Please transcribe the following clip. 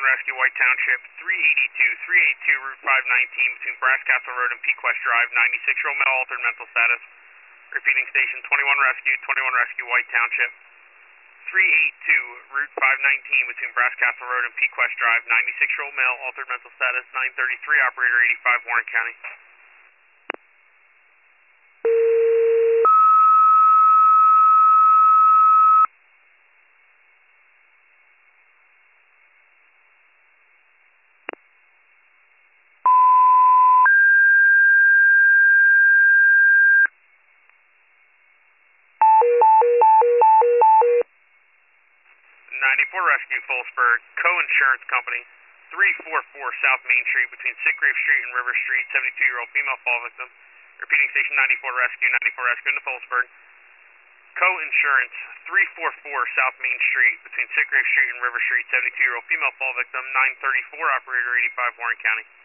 Rescue, White Township, 382 Route 519 between Brass Castle Road and Pequest Drive, 96-year-old male, altered mental status. Repeating station, 21 Rescue, White Township, 382 Route 519 between Brass Castle Road and Pequest Drive, 96-year-old male, altered mental status, 933, operator 85, Warren County. 94 Rescue, Fullsburg, Co-Insurance Company, 344 South Main Street between Sitgrave Street and River Street, 72-year-old female fall victim. Repeating station, 94 Rescue into Fullsburg. Co-Insurance, 344 South Main Street between Sitgrave Street and River Street, 72-year-old female fall victim, 934, operator 85, Warren County.